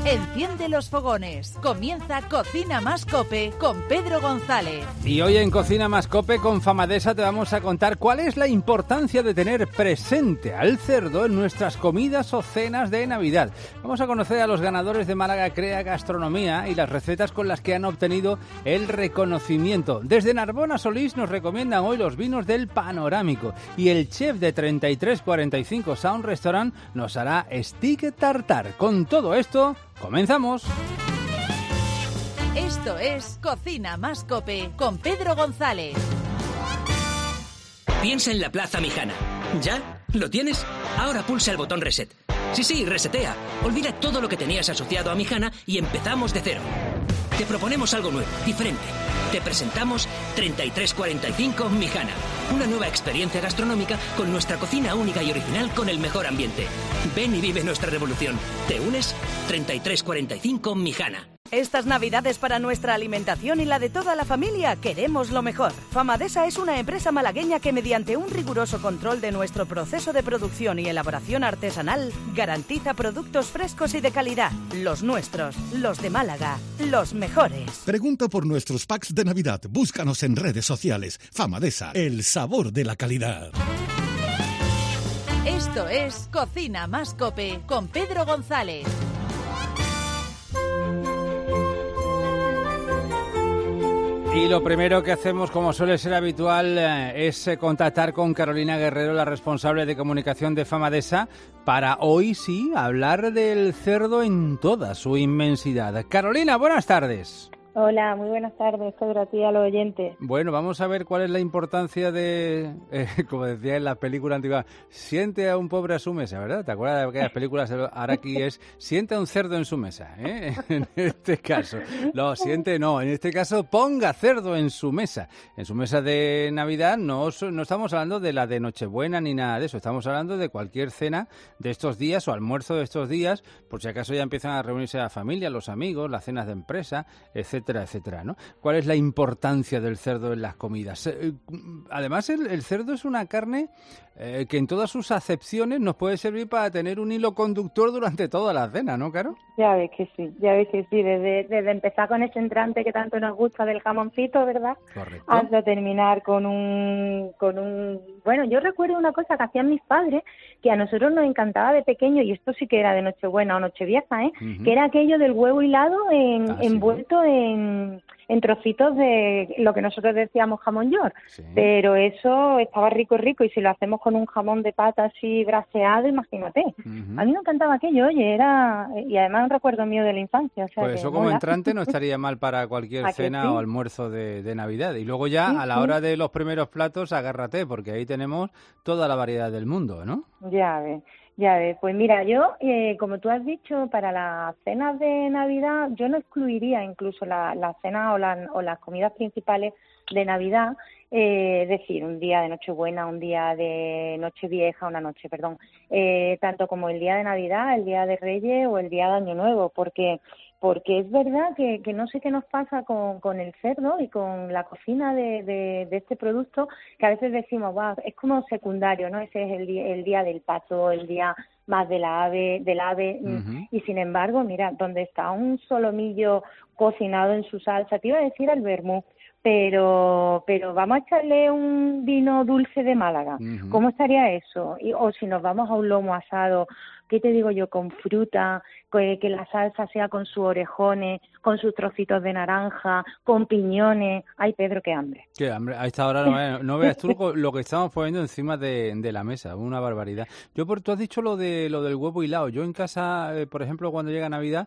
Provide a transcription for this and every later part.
Enciende los fogones. Comienza Cocina Más Cope con Pedro González. Y hoy en Cocina Más Cope con Famadesa te vamos a contar cuál es la importancia de tener presente al cerdo en nuestras comidas o cenas de Navidad. Vamos a conocer a los ganadores de Málaga Crea Gastronomía y las recetas con las que han obtenido el reconocimiento. Desde Narbona Solís nos recomiendan hoy los vinos del Panorámico y el chef de 3345 Sound Restaurant nos hará stick tartar. Con todo esto, ¡comenzamos! Esto es Cocina Más Cope con Pedro González. Piensa en la Plaza Mijana. ¿Ya? ¿Lo tienes? Ahora pulsa el botón Reset. Sí, resetea. Olvida todo lo que tenías asociado a Mijana y empezamos de cero. Te proponemos algo nuevo, diferente. Te presentamos 3345 Mijana. Una nueva experiencia gastronómica con nuestra cocina única y original con el mejor ambiente. Ven y vive nuestra revolución. ¿Te unes? 3345 Mijana. Estas Navidades para nuestra alimentación y la de toda la familia queremos lo mejor. Famadesa es una empresa malagueña que mediante un riguroso control de nuestro proceso de producción y elaboración artesanal garantiza productos frescos y de calidad. Los nuestros, los de Málaga, los mejores. Pregunta por nuestros packs de Navidad. Búscanos en redes sociales. Famadesa, el sabor de la calidad. Esto es Cocina Más Cope con Pedro González. Y lo primero que hacemos, como suele ser habitual, es contactar con Carolina Guerrero, la responsable de comunicación de Famadesa, para hoy sí hablar del cerdo en toda su inmensidad. Carolina, buenas tardes. Hola, muy buenas tardes, Pedro, a ti y a los oyentes. Bueno, vamos a ver cuál es la importancia de, como decía en las películas antiguas, siente a un pobre a su mesa, ¿verdad? ¿Te acuerdas de aquellas películas? Ahora aquí es, siente a un cerdo en su mesa, ¿eh? En este caso. No, siente no, en este caso ponga cerdo en su mesa. En su mesa de Navidad no estamos hablando de la de Nochebuena ni nada de eso, estamos hablando de cualquier cena de estos días o almuerzo de estos días, por si acaso ya empiezan a reunirse la familia, los amigos, las cenas de empresa, etcétera, etcétera, ¿no? ¿Cuál es la importancia del cerdo en las comidas? Además, el cerdo es una carne que en todas sus acepciones nos puede servir para tener un hilo conductor durante toda la cena, ¿no, Caro? Ya ves que sí. Desde empezar con ese entrante que tanto nos gusta del jamoncito, ¿verdad? Correcto. Hasta terminar con un... Bueno, yo recuerdo una cosa que hacían mis padres, que a nosotros nos encantaba de pequeño, y esto sí que era de Nochebuena o Nochevieja, Uh-huh. Que era aquello del huevo hilado envuelto sí. en trocitos de lo que nosotros decíamos jamón york. Sí. Pero eso estaba rico, y si lo hacemos con un jamón de pata así braseado, imagínate. Uh-huh. A mí me encantaba aquello, oye, y además un recuerdo mío de la infancia. O sea, pues que eso como mola. entrante no estaría mal para cualquier cena sí? o almuerzo de Navidad. Y luego ya, Sí, a la hora de los primeros platos, agárrate, porque ahí tenemos toda la variedad del mundo, ¿no? Ya ves. Pues mira, yo, como tú has dicho, para las cenas de Navidad, yo no excluiría incluso las cenas o las comidas principales de Navidad, es decir, un día de Nochebuena, un día de Nochevieja, tanto como el día de Navidad, el día de Reyes o el día de Año Nuevo, porque es verdad que no sé qué nos pasa con el cerdo y con la cocina de este producto, que a veces decimos, wow, es como secundario, ¿no? Ese es el día del pato, el día más del ave, Uh-huh. y sin embargo, mira, donde está un solomillo cocinado en su salsa, te iba a decir el vermú, pero vamos a echarle un vino dulce de Málaga. Uh-huh. ¿Cómo estaría eso? O si nos vamos a un lomo asado, ¿qué te digo yo? Con fruta, que la salsa sea con sus orejones, con sus trocitos de naranja, con piñones. Ay, Pedro, qué hambre. Qué hambre. A esta hora no veas tú lo que estamos poniendo encima de la mesa, una barbaridad. Tú has dicho lo del huevo hilado. Yo en casa, por ejemplo, cuando llega Navidad,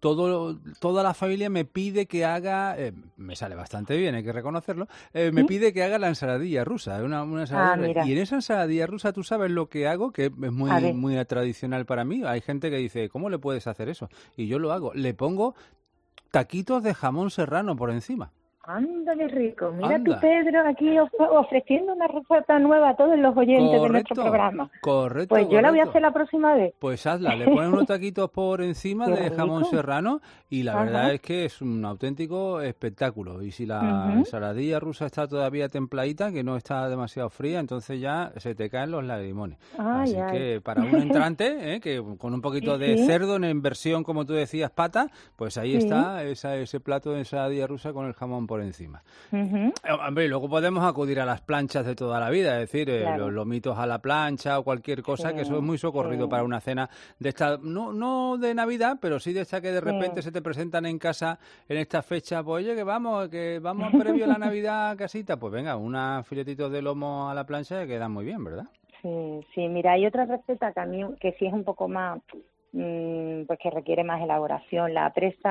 toda la familia me pide que haga, me sale bastante bien, hay que reconocerlo, me pide que haga la ensaladilla rusa, una ensaladilla. Y en esa ensaladilla rusa, ¿tú sabes lo que hago? Que es muy tradicional para mí. Hay gente que dice, ¿cómo le puedes hacer eso? Y yo lo hago. Le pongo taquitos de jamón serrano por encima. Ándale, rico. Mira Anda. tú, Pedro, aquí ofreciendo una receta nueva a todos los oyentes de nuestro programa. Correcto, Pues yo la voy a correcto. hacer la próxima vez. Pues hazla, le pones unos taquitos por encima Qué de jamón rico. serrano y la Ajá. verdad es que es un auténtico espectáculo. Y si la Ujú. ensaladilla rusa está todavía templadita, que no está demasiado fría, entonces ya se te caen los lagrimones. Ay, Así ay. que para un entrante, que con un poquito Sí, de sí. cerdo en versión, como tú decías, pata, pues ahí Sí. está ese plato de ensaladilla rusa con el jamón por encima. Ujú. Hombre, y luego podemos acudir a las planchas de toda la vida, es decir, Claro. los lomitos a la plancha o cualquier cosa, Sí, que eso es muy socorrido sí. para una cena de esta, no de Navidad, pero sí de esta que de Sí. repente se te presentan en casa en esta fecha, pues oye, que vamos previo a la Navidad a casita, pues venga, unos filetitos de lomo a la plancha que quedan muy bien, ¿verdad? Sí, sí, mira, hay otra receta que a mí, que sí es un poco más, pues que requiere más elaboración, la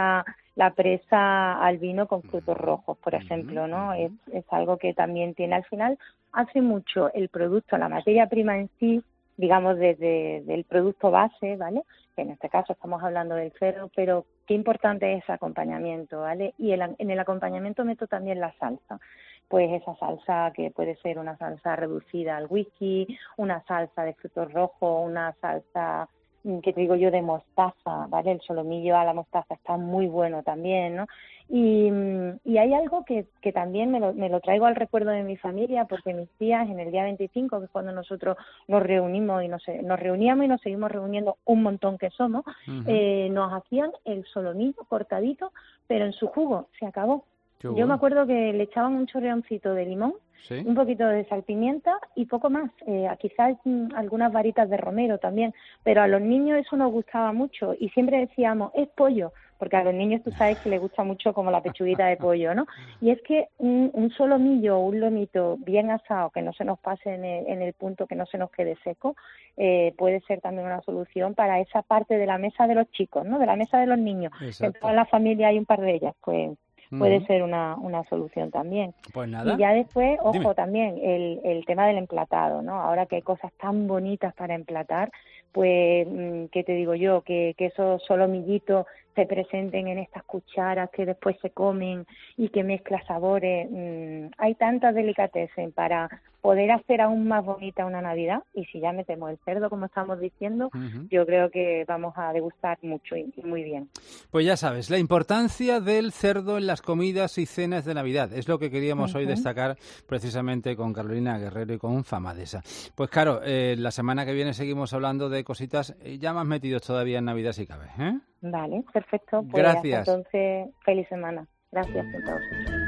presa al vino con frutos rojos, por ejemplo, ¿no? Es algo que también tiene, al final, hace mucho el producto, la materia prima en sí, digamos, del producto base, ¿vale? Que en este caso estamos hablando del cerdo, pero qué importante es ese acompañamiento, ¿vale? Y en el acompañamiento meto también la salsa. Pues esa salsa que puede ser una salsa reducida al whisky, una salsa de frutos rojos, una salsa, que te digo yo, de mostaza, ¿vale? El solomillo a la mostaza está muy bueno también, ¿no? Y hay algo que también me lo traigo al recuerdo de mi familia, porque mis tías en el día 25, que es cuando nosotros nos reunimos y nos reuníamos y nos seguimos reuniendo un montón que somos, nos hacían el solomillo cortadito, pero en su jugo, se acabó. Qué Yo bueno. me acuerdo que le echaban un chorreoncito de limón, Sí. un poquito de salpimienta y poco más. Quizás algunas varitas de romero también, pero a los niños eso nos gustaba mucho y siempre decíamos, es pollo, porque a los niños tú sabes que les gusta mucho como la pechuguita de pollo, ¿no? Y es que un solomillo o un lomito bien asado, que no se nos pase en el punto, que no se nos quede seco, puede ser también una solución para esa parte de la mesa de los chicos, ¿no? De la mesa de los niños. Exacto. En toda la familia hay un par de ellas, pues puede ser una solución también. Pues nada. Y ya después, ojo, Dime. también el tema del emplatado, ¿no? Ahora que hay cosas tan bonitas para emplatar, pues, ¿qué te digo yo? Que esos solomillitos se presenten en estas cucharas que después se comen y que mezcla sabores. Hay tantas delicatessen para poder hacer aún más bonita una Navidad, y si ya metemos el cerdo, como estamos diciendo, yo creo que vamos a degustar mucho y muy bien. Pues ya sabes, la importancia del cerdo en las comidas y cenas de Navidad. Es lo que queríamos hoy destacar precisamente con Carolina Guerrero y con Famadesa. Pues claro, la semana que viene seguimos hablando de cositas ya más metidos todavía en Navidad si cabe, ¿eh? Vale, perfecto. Pues Gracias. hasta entonces, feliz semana. Gracias a todos.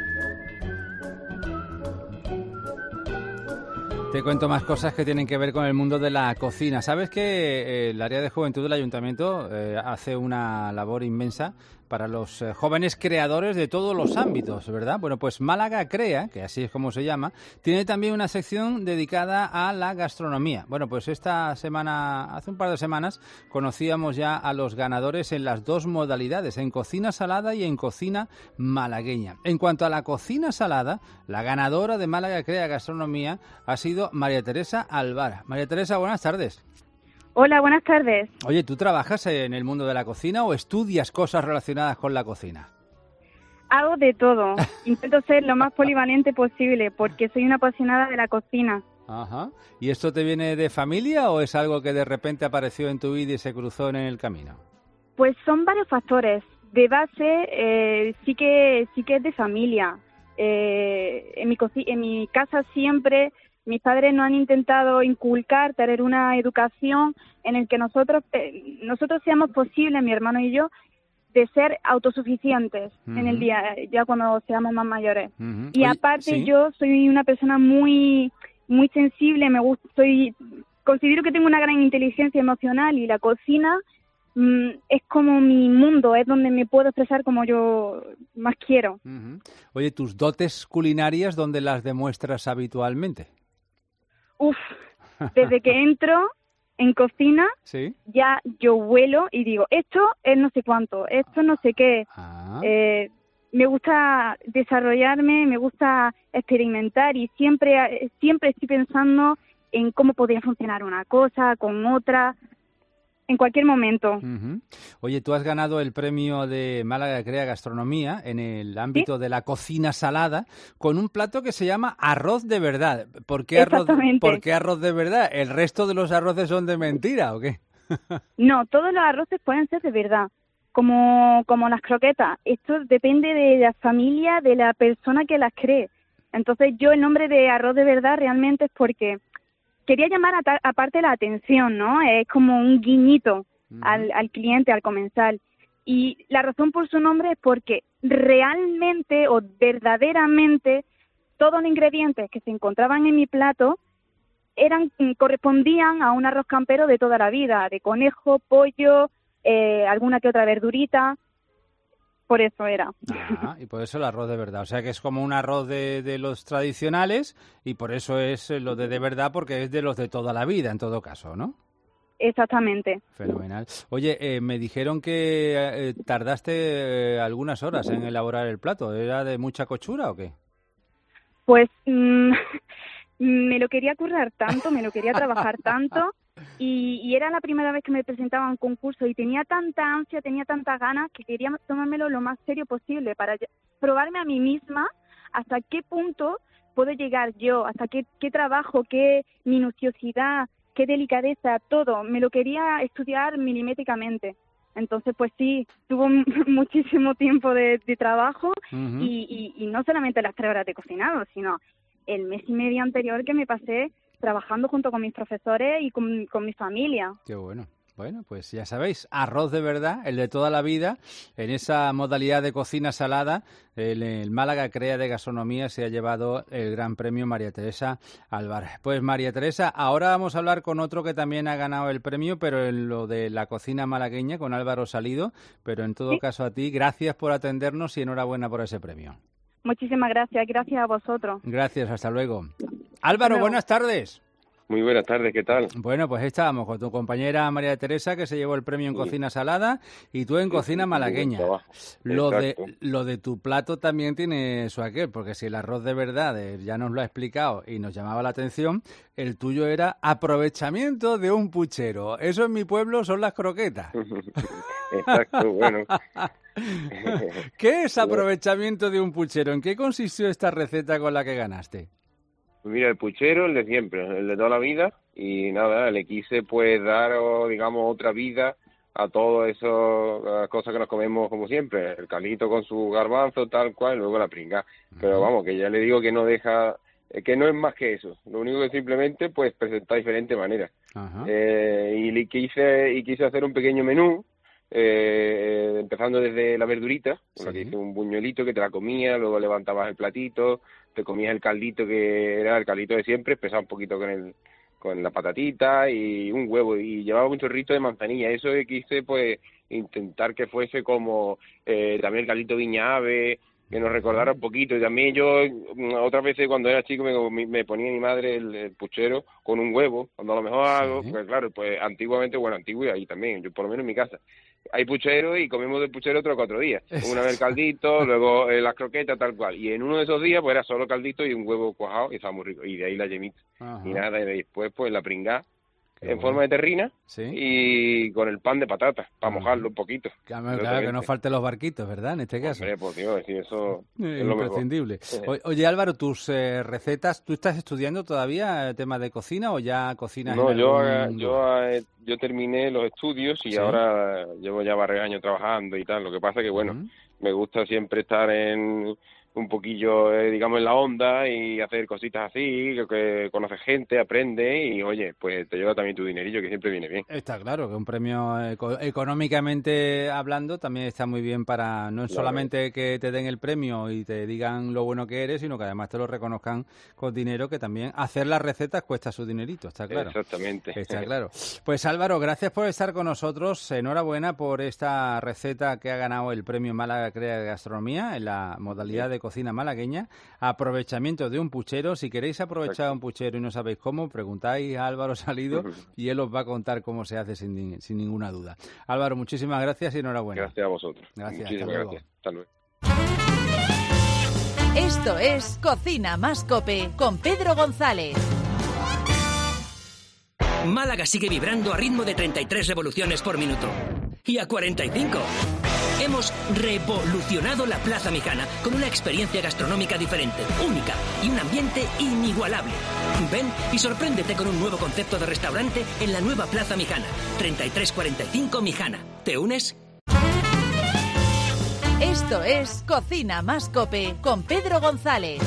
Te cuento más cosas que tienen que ver con el mundo de la cocina. ¿Sabes que el área de juventud del ayuntamiento hace una labor inmensa para los jóvenes creadores de todos los ámbitos, ¿verdad? Bueno, pues Málaga Crea, que así es como se llama, tiene también una sección dedicada a la gastronomía. Bueno, pues esta semana, hace un par de semanas, conocíamos ya a los ganadores en las dos modalidades, en cocina salada y en cocina malagueña. En cuanto a la cocina salada, la ganadora de Málaga Crea Gastronomía ha sido María Teresa Alvara. María Teresa, buenas tardes. Hola, buenas tardes. Oye, ¿tú trabajas en el mundo de la cocina o estudias cosas relacionadas con la cocina? Hago de todo. Intento ser lo más polivalente posible porque soy una apasionada de la cocina. Ajá. ¿Y esto te viene de familia o es algo que de repente apareció en tu vida y se cruzó en el camino? Pues son varios factores. De base, sí que es de familia. En mi casa siempre mis padres nos han intentado inculcar, tener una educación en el que nosotros seamos posibles, mi hermano y yo, de ser autosuficientes en el día, ya cuando seamos más mayores. Y Oye, aparte ¿sí? yo soy una persona muy muy sensible, considero que tengo una gran inteligencia emocional y la cocina es como mi mundo, es donde me puedo expresar como yo más quiero. Oye, ¿tus dotes culinarias dónde las demuestras habitualmente? Desde que entro en cocina, ¿Sí? ya yo huelo y digo, esto es no sé cuánto, esto no sé qué. Me gusta desarrollarme, me gusta experimentar y siempre estoy pensando en cómo podría funcionar una cosa con otra. en cualquier momento. Uh-huh. Oye, tú has ganado el premio de Málaga Crea Gastronomía en el ámbito de la cocina salada con un plato que se llama arroz de verdad. ¿Por qué arroz de verdad? ¿El resto de los arroces son de mentira o qué? No, todos los arroces pueden ser de verdad, como las croquetas. Esto depende de la familia, de la persona que las cree. Entonces yo el nombre de arroz de verdad realmente es porque quería llamar aparte la atención, ¿no? Es como un guiñito al cliente, al comensal. Y la razón por su nombre es porque realmente o verdaderamente todos los ingredientes que se encontraban en mi plato correspondían a un arroz campero de toda la vida, de conejo, pollo, alguna que otra verdurita. Por eso era. Y por eso el arroz de verdad. O sea que es como un arroz de los tradicionales y por eso es lo de verdad, porque es de los de toda la vida, en todo caso, ¿no? Exactamente. Fenomenal. Oye, me dijeron que tardaste algunas horas en elaborar el plato. ¿Era de mucha cochura o qué? Pues me lo quería currar tanto, me lo quería trabajar tanto. Y era la primera vez que me presentaba a un concurso y tenía tanta ansia, tenía tantas ganas que quería tomármelo lo más serio posible para probarme a mí misma hasta qué punto puedo llegar yo, hasta qué trabajo, qué minuciosidad, qué delicadeza, todo. Me lo quería estudiar milimétricamente. Entonces, pues sí, tuvo muchísimo tiempo de trabajo y no solamente las 3 horas de cocinado, sino el mes y medio anterior que me pasé trabajando junto con mis profesores y con mi familia. Qué bueno. Bueno, pues ya sabéis, arroz de verdad, el de toda la vida, en esa modalidad de cocina salada, el Málaga Crea de Gastronomía se ha llevado el gran premio María Teresa Álvarez. Pues María Teresa, ahora vamos a hablar con otro que también ha ganado el premio, pero en lo de la cocina malagueña, con Álvaro Salido, pero en todo caso a ti, gracias por atendernos y enhorabuena por ese premio. Muchísimas gracias a vosotros. Gracias, hasta luego. Álvaro, buenas tardes. Muy buenas tardes, ¿qué tal? Bueno, pues estábamos con tu compañera María Teresa, que se llevó el premio en cocina salada, y tú en cocina malagueña. Lo de tu plato también tiene su aquel, porque si el arroz de verdad ya nos lo ha explicado y nos llamaba la atención, el tuyo era aprovechamiento de un puchero. Eso en mi pueblo son las croquetas. Exacto, bueno. ¿Qué es aprovechamiento de un puchero? ¿En qué consistió esta receta con la que ganaste? Mira, el puchero, el de siempre, el de toda la vida, y nada, le quise pues dar, digamos, otra vida a todo eso, las cosas que nos comemos como siempre, el caldito con su garbanzo, tal cual, y luego la pringá. Pero vamos, que ya le digo que no es más que eso, lo único que simplemente pues presentar de diferente manera. Y quise hacer un pequeño menú, empezando desde la verdurita, con la que hice un buñuelito que te la comías, luego levantabas el platito, te comías el caldito que era el caldito de siempre, empezaba un poquito con la patatita y un huevo, y llevaba un chorrito de manzanilla. Eso que quise pues intentar que fuese como también el caldito viña ave, que nos recordara un poquito. Y también yo otras veces cuando era chico me ponía mi madre el puchero con un huevo, cuando a lo mejor hago, pues claro, pues antiguamente, y ahí también, yo por lo menos en mi casa hay puchero y comemos del puchero 3 o 4 días. Una vez el caldito, luego las croquetas, tal cual. Y en uno de esos días pues era solo caldito y un huevo cuajado y estaba muy rico. Y de ahí la yemita. Y nada, y después pues la pringá en forma de terrina y con el pan de patata para mojarlo un poquito. Claro, que no falten los barquitos, ¿verdad? En este caso. Hombre, pues Dios, eso es lo imprescindible. Oye, Álvaro, tus recetas, ¿tú estás estudiando todavía el tema de cocina o ya cocinas? No, yo terminé los estudios y ahora llevo ya varios años trabajando y tal. Lo que pasa que, bueno, me gusta siempre estar un poquillo, digamos, en la onda y hacer cositas así, que conoces gente, aprende y, oye, pues te lleva también tu dinerillo, que siempre viene bien. Está claro que un premio económicamente hablando también está muy bien para no solamente que te den el premio y te digan lo bueno que eres, sino que además te lo reconozcan con dinero, que también hacer las recetas cuesta su dinerito, está claro. Exactamente. Está claro. Pues Álvaro, gracias por estar con nosotros, enhorabuena por esta receta que ha ganado el premio Málaga Crea de Gastronomía en la modalidad de cocina malagueña, aprovechamiento de un puchero. Si queréis aprovechar un puchero y no sabéis cómo, preguntáis a Álvaro Salido y él os va a contar cómo se hace sin ninguna duda. Álvaro, muchísimas gracias y enhorabuena. Gracias a vosotros. Gracias. Muchísimas gracias. Hasta luego. Esto es Cocina Más Cope con Pedro González. Málaga sigue vibrando a ritmo de 33 revoluciones por minuto. Y a 45. Hemos revolucionado la Plaza Mijana con una experiencia gastronómica diferente, única y un ambiente inigualable. Ven y sorpréndete con un nuevo concepto de restaurante en la nueva Plaza Mijana. 3345 Mijana. ¿Te unes? Esto es Cocina Más Cope con Pedro González.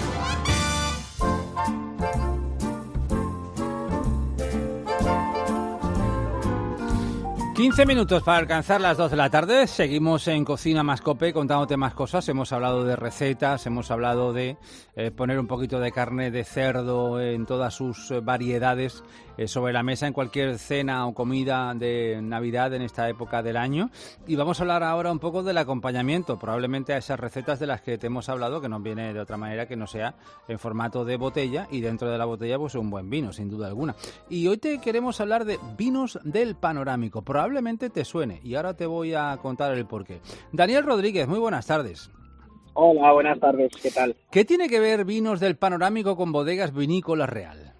15 minutos para alcanzar las 2 de la tarde. Seguimos en Cocina Más Cope contándote más cosas. Hemos hablado de recetas, hemos hablado de poner un poquito de carne de cerdo en todas sus variedades sobre la mesa en cualquier cena o comida de Navidad en esta época del año. Y vamos a hablar ahora un poco del acompañamiento, probablemente a esas recetas de las que te hemos hablado, que no viene de otra manera que no sea en formato de botella, y dentro de la botella pues un buen vino, sin duda alguna. Y hoy te queremos hablar de vinos del Panorámico. Probablemente te suene y ahora te voy a contar el porqué. Daniel Rodríguez, muy buenas tardes. Hola, buenas tardes, ¿qué tal? ¿Qué tiene que ver Vinos del Panorámico con Bodegas Vinícola Real?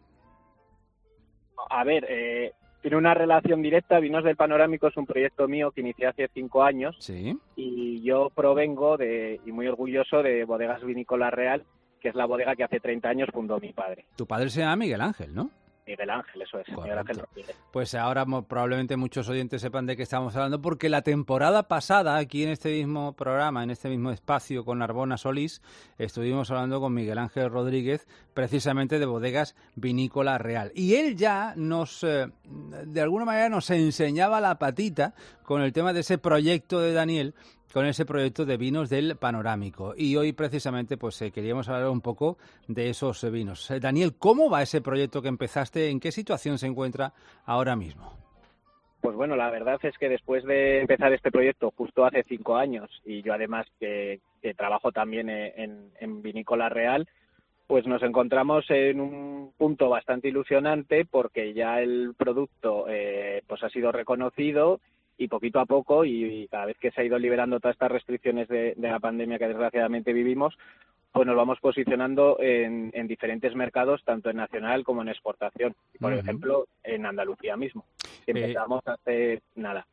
A ver, tiene una relación directa. Vinos del Panorámico es un proyecto mío que inicié hace 5 años. Sí. Y yo provengo y muy orgulloso de Bodegas Vinícola Real, que es la bodega que hace 30 años fundó mi padre. Tu padre se llama Miguel Ángel, ¿no? Miguel Ángel, eso es, Miguel Ángel Rodríguez. Pues ahora probablemente muchos oyentes sepan de qué estamos hablando, porque la temporada pasada, aquí en este mismo programa, en este mismo espacio con Arbona Solís, estuvimos hablando con Miguel Ángel Rodríguez, precisamente de Bodegas Vinícola Real. Y él ya de alguna manera nos enseñaba la patita con el tema de ese proyecto de Daniel, con ese proyecto de vinos del Panorámico. Y hoy precisamente pues queríamos hablar un poco de esos vinos. Daniel, ¿cómo va ese proyecto que empezaste? ¿En qué situación se encuentra ahora mismo? Pues bueno, la verdad es que después de empezar este proyecto justo hace 5 años, y yo además que trabajo también en Vinícola Real, pues nos encontramos en un punto bastante ilusionante, porque ya el producto pues ha sido reconocido, y poquito a poco, y cada vez que se ha ido liberando todas estas restricciones de la pandemia que desgraciadamente vivimos, pues nos vamos posicionando en diferentes mercados, tanto en nacional como en exportación. Por ejemplo, en Andalucía mismo. Empezamos hace,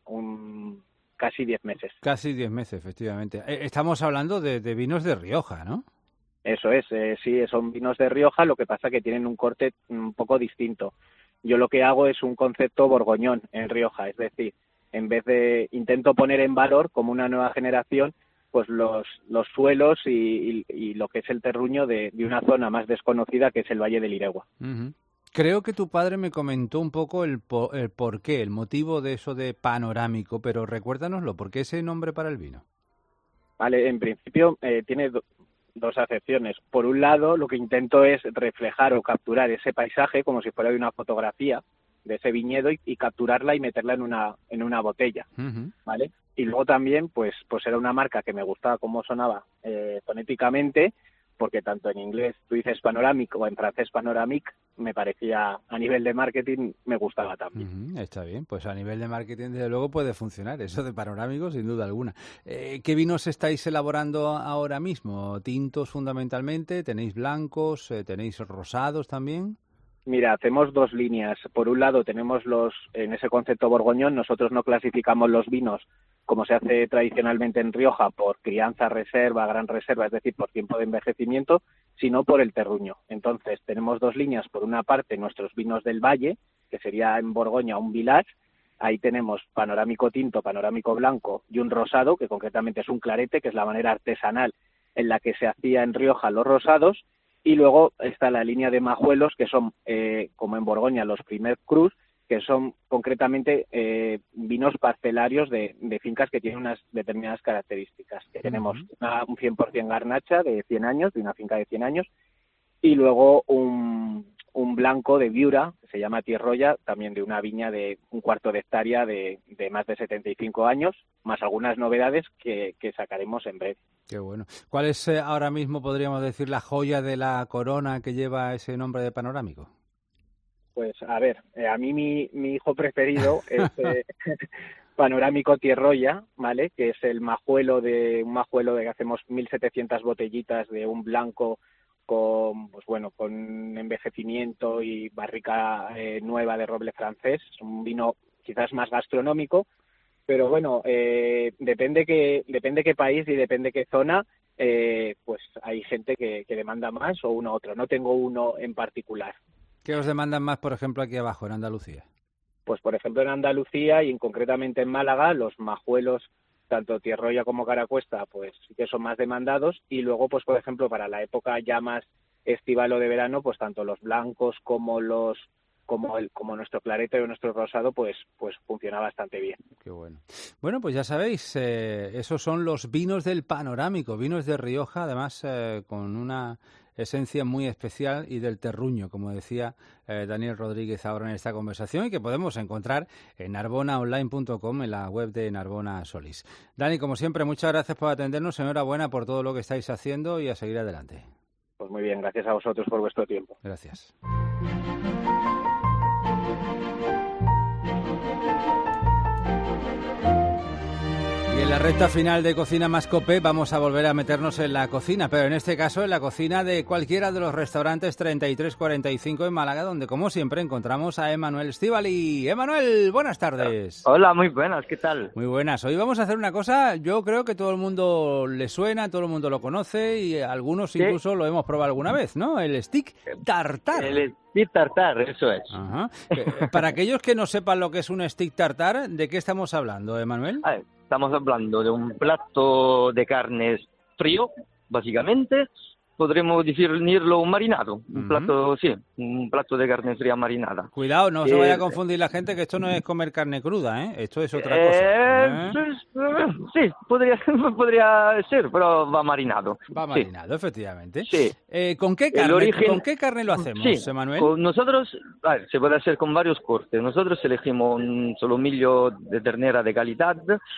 casi 10 meses. Casi 10 meses, efectivamente. Estamos hablando de vinos de Rioja, ¿no? Eso es, sí, son vinos de Rioja, lo que pasa que tienen un corte un poco distinto. Yo lo que hago es un concepto borgoñón en Rioja, es decir, en vez de intento poner en valor como una nueva generación pues los suelos y lo que es el terruño de una zona más desconocida, que es el Valle del Iregua. Uh-huh. Creo que tu padre me comentó un poco el porqué, el motivo de eso de Panorámico, pero recuérdanoslo, ¿por qué ese nombre para el vino? Vale, en principio tiene dos acepciones. Por un lado, lo que intento es reflejar o capturar ese paisaje como si fuera de una fotografía de ese viñedo y capturarla y meterla en una botella, ¿vale? Y luego también, pues era una marca que me gustaba cómo sonaba fonéticamente, porque tanto en inglés tú dices panorámico o en francés panoramique, me parecía, a nivel de marketing, me gustaba también. Está bien, pues a nivel de marketing desde luego puede funcionar, eso de panorámico sin duda alguna. ¿Qué vinos estáis elaborando ahora mismo? ¿Tintos fundamentalmente? ¿Tenéis blancos? ¿Tenéis rosados también? Mira, hacemos 2 líneas. Por un lado tenemos en ese concepto borgoñón, nosotros no clasificamos los vinos como se hace tradicionalmente en Rioja, por crianza, reserva, gran reserva, es decir, por tiempo de envejecimiento, sino por el terruño. Entonces, tenemos 2 líneas. Por una parte, nuestros vinos del Valle, que sería en Borgoña un village. Ahí tenemos panorámico tinto, panorámico blanco y un rosado, que concretamente es un clarete, que es la manera artesanal en la que se hacía en Rioja los rosados. Y luego está la línea de majuelos, que son, como en Borgoña, los primer crus, que son concretamente vinos parcelarios de fincas que tienen unas determinadas características. Que tenemos un 100% garnacha de 100 años, de una finca de 100 años, y luego un blanco de Viura, que se llama Tierroya, también de una viña de 1/4 de hectárea de más de 75 años, más algunas novedades que sacaremos en breve. Qué bueno. ¿Cuál es ahora mismo, podríamos decir, la joya de la corona que lleva ese nombre de panorámico? Pues a ver, a mí mi hijo preferido es Panorámico Tierroya, ¿vale? Que es un majuelo de que hacemos 1.700 botellitas de un blanco con, pues bueno, con envejecimiento y barrica nueva de roble francés. Es un vino quizás más gastronómico, pero bueno, depende qué país y depende qué zona, pues hay gente que demanda más o uno u otro. No tengo uno en particular. ¿Qué os demandan más, por ejemplo, aquí abajo, en Andalucía? Pues por ejemplo en Andalucía y concretamente en Málaga, los majuelos, tanto Tierroya como Caracuesta, pues sí que son más demandados, y luego pues por ejemplo para la época ya más estival o de verano, pues tanto los blancos como nuestro clarete o nuestro rosado, pues funciona bastante bien. Qué bueno. Bueno, pues ya sabéis, esos son los vinos del Panorámico, vinos de Rioja, además con una esencia muy especial y del terruño, como decía Daniel Rodríguez ahora en esta conversación, y que podemos encontrar en narbonaonline.com, en la web de Narbona Solís. Dani, como siempre, muchas gracias por atendernos, enhorabuena por todo lo que estáis haciendo y a seguir adelante. Pues muy bien, gracias a vosotros por vuestro tiempo. Gracias. Y en la recta final de Cocina Más Copé vamos a volver a meternos en la cocina, pero en este caso en la cocina de cualquiera de los restaurantes 3345 en Málaga, donde como siempre encontramos a Emanuel Estíbali. Emanuel, buenas tardes. Hola, muy buenas, ¿qué tal? Muy buenas. Hoy vamos a hacer una cosa, yo creo que todo el mundo le suena, todo el mundo lo conoce y algunos incluso lo hemos probado alguna vez, ¿no? El stick tartar. El stick tartar, eso es. Ajá. Para aquellos que no sepan lo que es un stick tartar, ¿de qué estamos hablando, Emanuel? Estamos hablando de un plato de carnes frío, básicamente. Podremos definirlo un marinado. Un plato, sí, un plato de carne fría marinada. Cuidado, no se vaya a confundir la gente que esto no es comer carne cruda, ¿eh? Esto es otra cosa. Sí, podría ser, pero va marinado. Va marinado, efectivamente. Sí. ¿Con qué carne lo hacemos, Emanuel? Nosotros, se puede hacer con varios cortes. Nosotros elegimos un solomillo de ternera de calidad,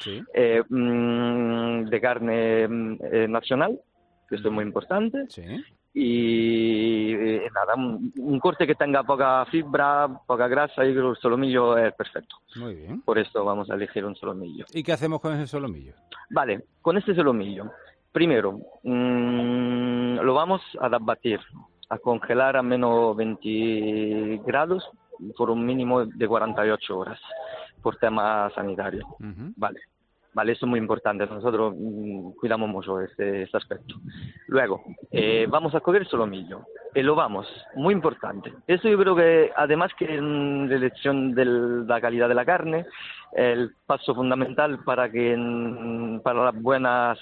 de carne nacional. Esto es muy importante. Sí. Y nada, un corte que tenga poca fibra, poca grasa, y el solomillo es perfecto. Muy bien. Por eso vamos a elegir un solomillo. ¿Y qué hacemos con ese solomillo? Vale, con este solomillo, primero lo vamos a batir, a congelar a menos 20 grados por un mínimo de 48 horas, por tema sanitario. Vale, eso es muy importante. Nosotros cuidamos mucho este aspecto. Luego, vamos a coger el solomillo y lo vamos, muy importante. Eso yo creo que, además que en la elección de la calidad de la carne, el paso fundamental para la buena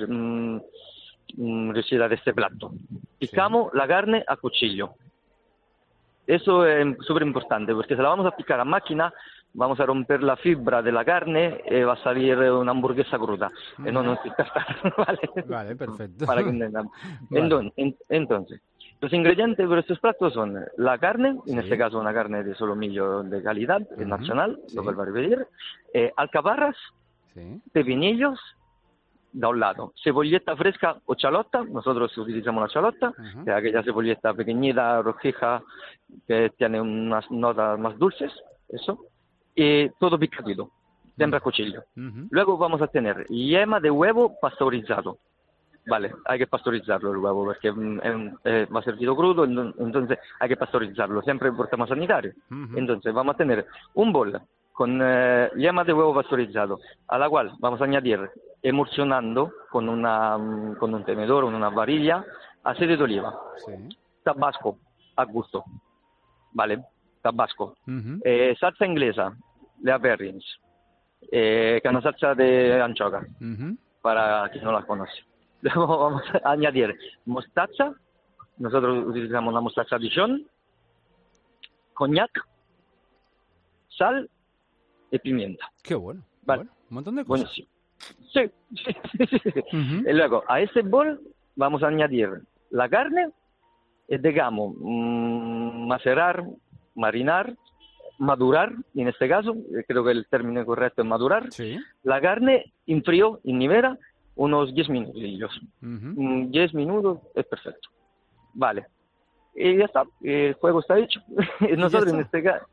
riuscita de este plato. Picamos la carne a cuchillo. Eso es súper importante, porque se la vamos a picar a máquina, vamos a romper la fibra de la carne y va a salir una hamburguesa cruda. No Vale, perfecto. Para que entendamos. Vale. Entonces, los ingredientes de estos platos son la carne, en este caso una carne de solomillo de calidad, nacional, lo vuelvo a repetir, alcaparras, pepinillos, da un lado, cebolleta fresca o chalota, nosotros utilizamos la chalota, que es aquella cebolleta pequeñita, rojija, que tiene unas notas más dulces, eso, y todo picadito, siempre a cuchillo. Luego vamos a tener yema de huevo pasteurizado. Vale, hay que pasteurizarlo el huevo porque va servido crudo, entonces hay que pasteurizarlo, siempre por tema sanitario. Entonces vamos a tener un bol con yema de huevo pasteurizado, a la cual vamos a añadir, emulsionando con un tenedor o una varilla, aceite de oliva, tabasco a gusto, ¿vale? Tabasco, salsa inglesa, Lea Perrins, que es una salsa de anchoa, para quien no la conoce. Luego vamos a añadir mostaza, nosotros utilizamos la mostaza Dijon, coñac, sal y pimienta. Qué bueno. Vale. Bueno, un montón de cosas. Bueno, sí. Y luego a ese bol vamos a añadir la carne y dejamos macerar, marinar, madurar, y en este caso, creo que el término correcto es madurar, la carne en frío, en nevera, unos 10 minutos. 10 minutos es perfecto. Vale. Y ya está, el juego está hecho. Nosotros en este caso,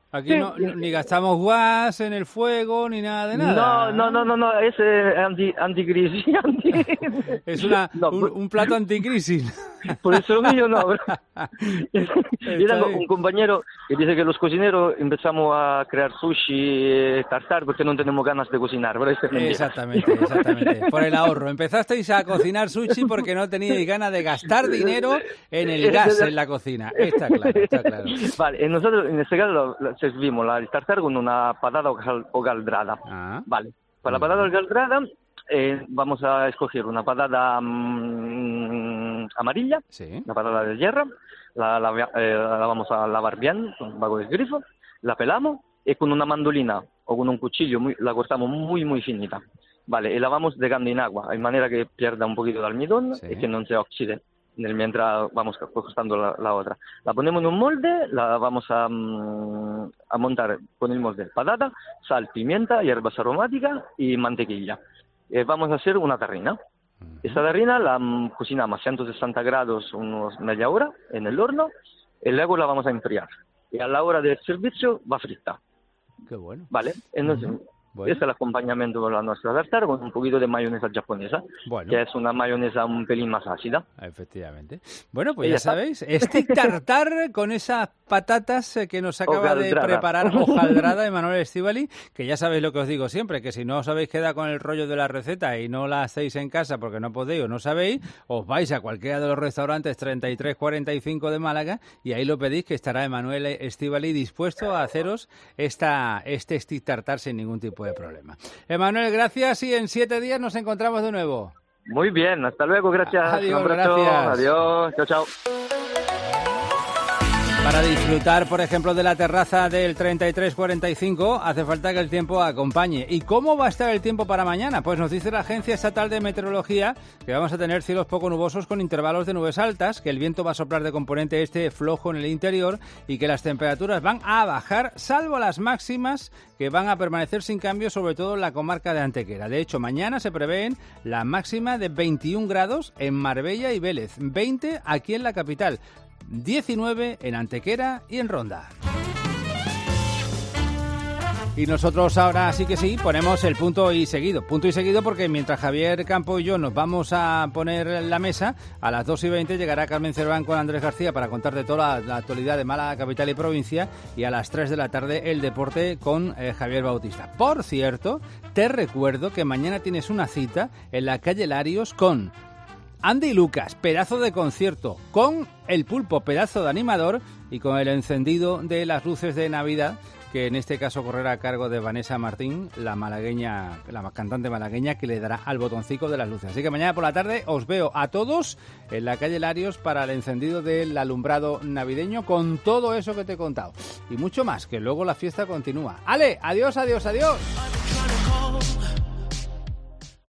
Aquí no, ni gastamos gas en el fuego, ni nada de nada. No, es anticrisis. Es un plato anticrisis. Por eso yo no. Yo tengo un compañero que dice que los cocineros empezamos a crear sushi, tartar, porque no tenemos ganas de cocinar. Pero exactamente. Por el ahorro. Empezasteis a cocinar sushi porque no teníais ganas de gastar dinero en el gas en la cocina. Está claro. Vale, nosotros en este caso servimos el tartar con una patata hojaldrada. Vale, para la patata hojaldrada vamos a escoger una patata amarilla, una patata de hierro, la vamos a lavar bien con bajo el grifo, la pelamos y con una mandolina o con un cuchillo la cortamos muy muy finita. Vale, y la vamos dejando en agua, de manera que pierda un poquito de almidón y que no se oxide mientras vamos cortando la otra. La ponemos en un molde, la vamos a montar con el molde patata, sal, pimienta, hierbas aromáticas y mantequilla. Vamos a hacer una tarrina. Esta tarrina la cocinamos a 160 grados unos media hora en el horno y luego la vamos a enfriar. Y a la hora del servicio va frita. Qué bueno. Vale, entonces... Bueno. Este es el acompañamiento de la nuestra tartar con un poquito de mayonesa japonesa, que es una mayonesa un pelín más ácida. Efectivamente. Bueno, pues ya sabéis, stick tartar con esas patatas que nos acaba de preparar hojaldrada Emanuel Estíbaliz, que ya sabéis lo que os digo siempre, que si no os habéis quedado con el rollo de la receta y no la hacéis en casa porque no podéis o no sabéis, os vais a cualquiera de los restaurantes 33-45 de Málaga y ahí lo pedís, que estará Emanuel Estíbaliz dispuesto a haceros este stick tartar sin ningún tipo de problema. Emanuel, gracias y en 7 días nos encontramos de nuevo. Muy bien, hasta luego, gracias. Adiós, gracias. Adiós, chao. Para disfrutar, por ejemplo, de la terraza del 33-45, hace falta que el tiempo acompañe. ¿Y cómo va a estar el tiempo para mañana? Pues nos dice la Agencia Estatal de Meteorología que vamos a tener cielos poco nubosos con intervalos de nubes altas, que el viento va a soplar de componente este flojo en el interior y que las temperaturas van a bajar, salvo las máximas que van a permanecer sin cambio, sobre todo en la comarca de Antequera. De hecho, mañana se prevén la máxima de 21 grados en Marbella y Vélez, 20 aquí en la capital, 19 en Antequera y en Ronda. Y nosotros ahora sí que sí ponemos el punto y seguido. Punto y seguido porque mientras Javier Campo y yo nos vamos a poner la mesa, a las 2:20 llegará Carmen Cerván con Andrés García para contarte toda la actualidad de Málaga, capital y provincia, y a las 3 de la tarde el deporte con Javier Bautista. Por cierto, te recuerdo que mañana tienes una cita en la calle Larios con Andy Lucas, pedazo de concierto, con El Pulpo, pedazo de animador, y con el encendido de las luces de Navidad, que en este caso correrá a cargo de Vanessa Martín, la malagueña, la cantante malagueña, que le dará al botoncito de las luces. Así que mañana por la tarde os veo a todos en la calle Larios para el encendido del alumbrado navideño con todo eso que te he contado. Y mucho más, que luego la fiesta continúa. ¡Ale! ¡Adiós, adiós, adiós!